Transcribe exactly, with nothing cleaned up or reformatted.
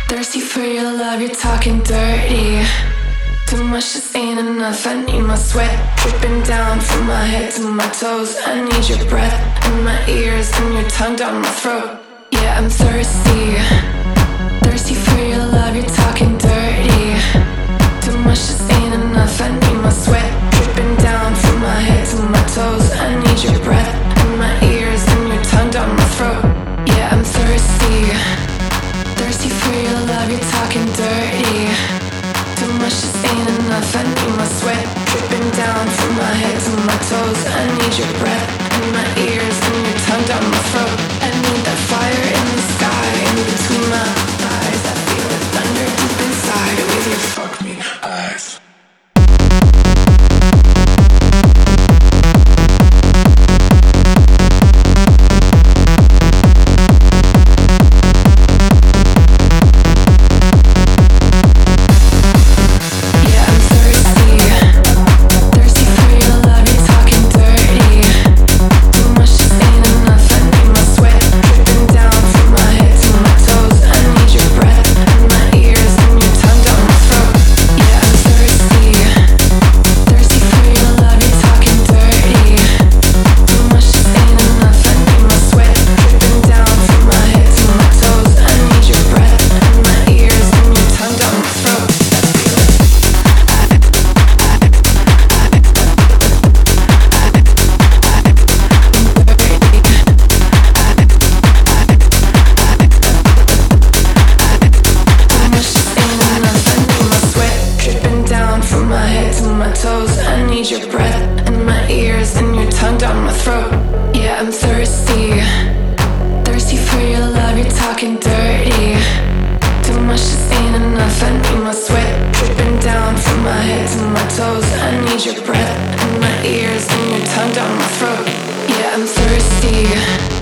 Thirsty for your love, you're talking dirty. Too much just ain't enough, I need my sweat dripping down from my head to my toes. I need your breath in my ears and your tongue down my throat. Yeah, I'm thirsty. Thirsty for your love, you're talking dirty. Too much just ain't enough, I need my sweat dripping down from my head to my toes. I need your breath in my ears and your tongue down my throat. Yeah, I'm thirsty. Thirsty for your love, you're talking dirty. Too much just ain't enough, I need my sweat dripping down from my head to my toes. I need your breath in my ears and your tongue down my throat. I need that fire in the sky, in between my thighs. I feel it thunder deep inside with your fuck me eyes. I need your breath in my ears and your tongue down my throat. Yeah, I'm thirsty. Thirsty for your love, you're talking dirty. Too much just ain't enough, I need my sweat dripping down from my head to my toes. I need your breath in my ears and your tongue down my throat. Yeah, I'm thirsty.